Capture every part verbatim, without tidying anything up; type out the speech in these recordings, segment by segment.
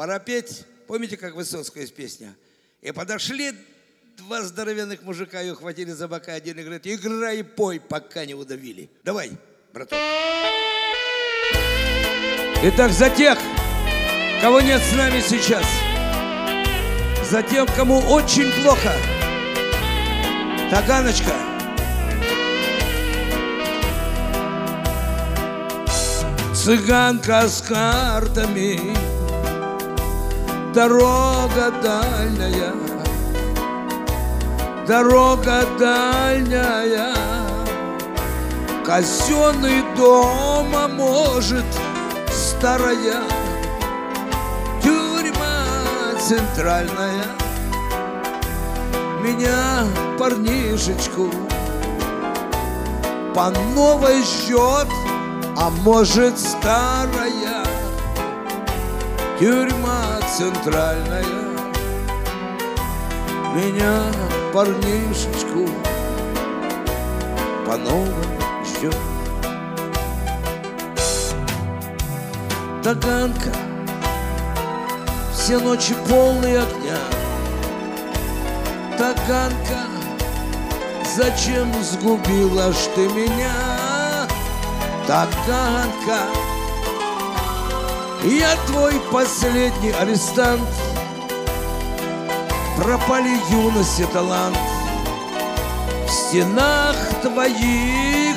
пора петь. Помните, как Высоцкая есть песня? И подошли два здоровенных мужика и ухватили за бока. Один и говорит: играй и пой, пока не удавили. Давай, браток. Итак, за тех, кого нет с нами сейчас, за тем, кому очень плохо, Таганочка. Цыганка с картами, дорога дальняя, дорога дальняя, казенный дом, а может старая тюрьма центральная. Меня, парнишечку, по новой ждет, а может старая тюрьма центральная. Меня, парнишечку, по новой ждет. Таганка, все ночи полные огня. Таганка, зачем сгубила ж ты меня? Таганка, я твой последний арестант. Пропали юность и талант в стенах твоих.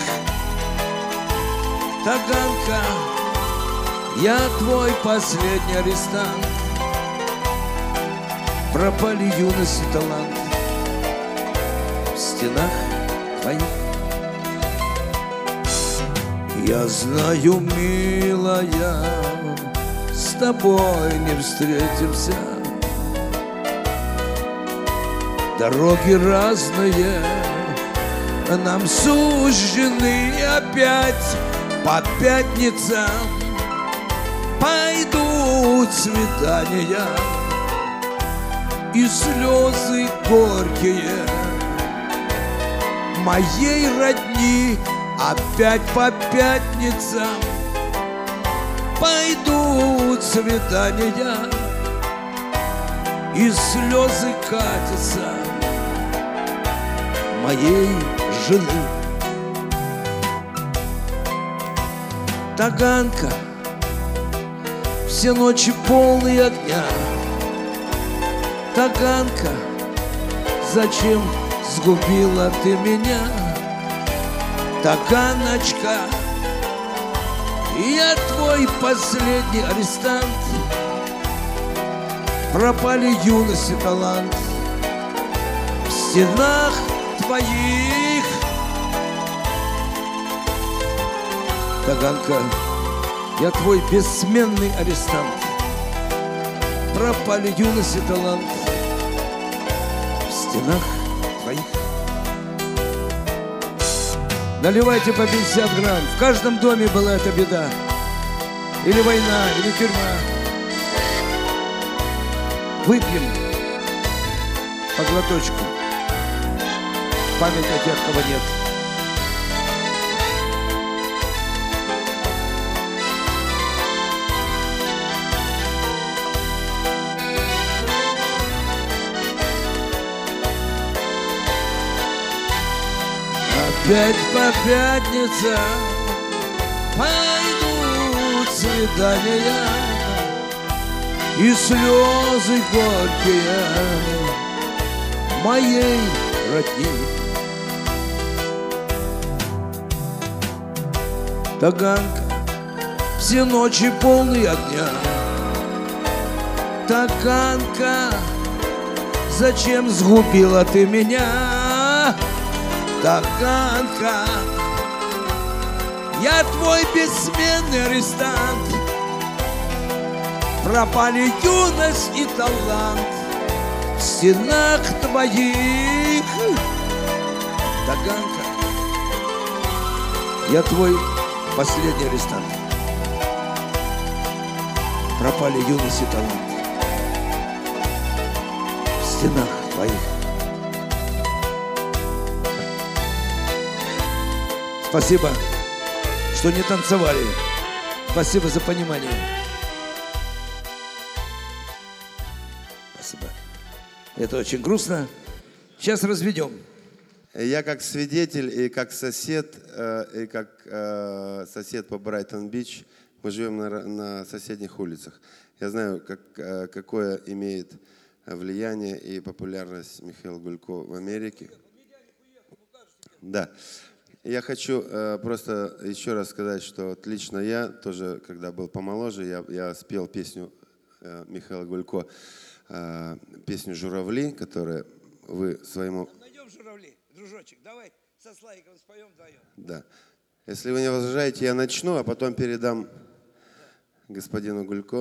Таганка, я твой последний арестант. Пропали юность и талант в стенах твоих. Я знаю, милая, с тобой не встретимся. Дороги разные нам суждены опять по пятницам. Пойдут свидания и слезы горькие моей родни. Опять по пятницам пойдут свидания и слезы катятся моей жены. Таганка, все ночи полные огня. Таганка, зачем сгубила ты меня? Таганочка, я твой последний арестант. Пропали юность и талант в стенах твоих. Таганка, я твой бессменный арестант. Пропали юность и талант в стенах твоих. Наливайте по пятьдесят грамм. В каждом доме была эта беда. Или война, или тюрьма. Выпьем по глоточку. Память о тех, кого нет. Опять по пятницам пойдут свидания и слезы горькие моей родни. Таганка, все ночи полные огня. Таганка, зачем сгубила ты меня? Таганка, я твой бессменный арестант. Пропали юность и талант в стенах твоих. Таганка, я твой последний арестант. Пропали юность и талант в стенах твоих. Спасибо, что не танцевали. Спасибо за понимание. Спасибо. Это очень грустно. Сейчас разведем. Я как свидетель и как сосед, э, и как э, сосед по Брайтон-Бич, мы живем на, на соседних улицах. Я знаю, как, э, какое имеет влияние и популярность Михаил Гулько в Америке. Да. Я хочу э, просто еще раз сказать, что вот лично я тоже, когда был помоложе, я, я спел песню э, Михаила Гулько, э, песню «Журавли», которую вы своему... Найдем журавли, дружочек, давай со Славиком споем вдвоем. Да. Если вы не возражаете, я начну, а потом передам господину Гулько.